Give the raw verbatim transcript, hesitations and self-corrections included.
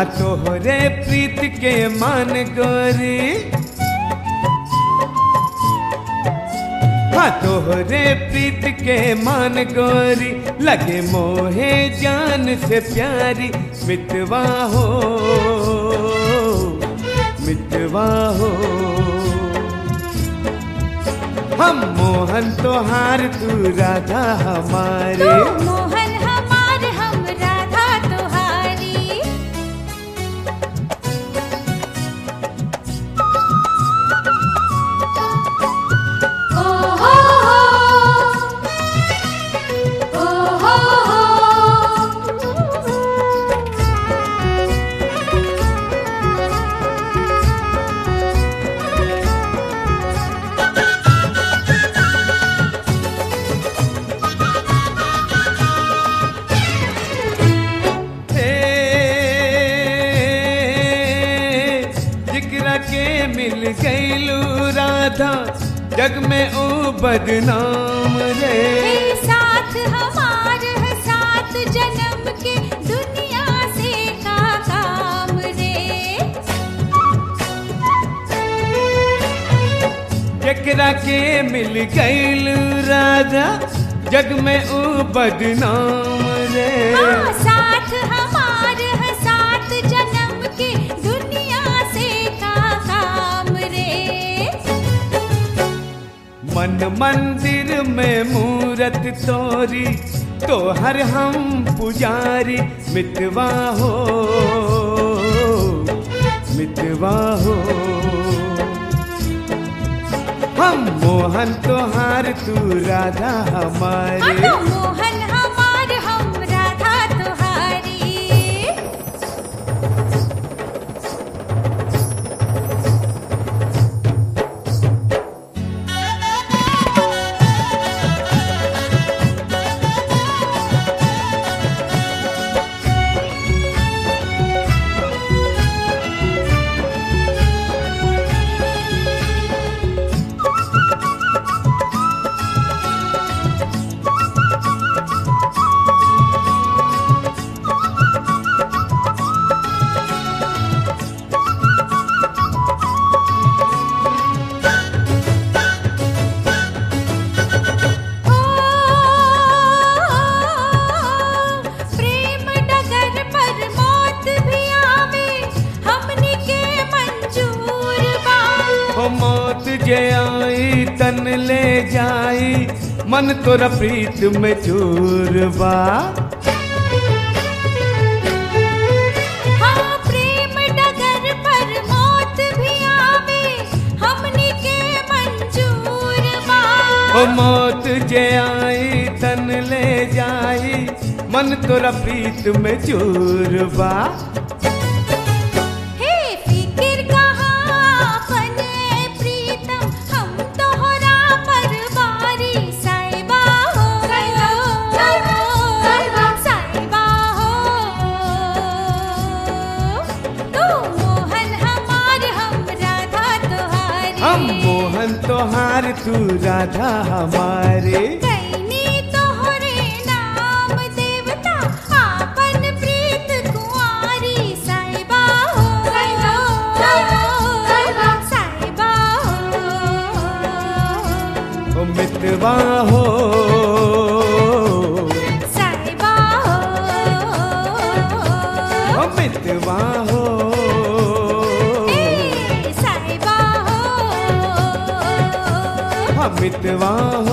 हाँ तोहरे प्रीत के मान गोरी, हाँ तोहरे प्रीत के मान गोरी, लगे मोहे जान से प्यारी। मितवा हो मितवा हो, हम मोहन तोहार तू राधा हमारे। तू मोहन हमार हम राधा तोहारी। ओ हो हो, ओ हो हो। के मिल गईलू राधा, जग में ओ बदनाम रे। साथ हमार है साथ जन्म के, दुनिया से का काम रे। जकरा के मिल गईलू राधा, जग में ओ बदनाम रे। हाँ, साथ हमार है साथ जन्म के, दुनिया से का काम रे। मन मंदिर में मूरत तोरी, तोहर हम पुजारी। मितवा हो मितवा हो, हम मोहन तोहार तू राधा हमारे। हाँ, तो मोहन हमार हम राधा तोहारी। मौत जे आई तन ले जाई, मन तोरा प्रीत में चूर बा। हाँ, प्रेम डगर पर मौत भी आवे, हमनी के मंजूर बा। ओ मौत जे आई तन ले जाई, मन तोरा प्रीत में चूर बा। हम मोहन तोहार तू राधा हमारे। कैनी तोहरे नाम देवता, आपन प्रीत कुंवारी। साईबा हो साईबा हो, मितवा हो साईबा हो, मितवा हो। साईबा हो मितवा हो।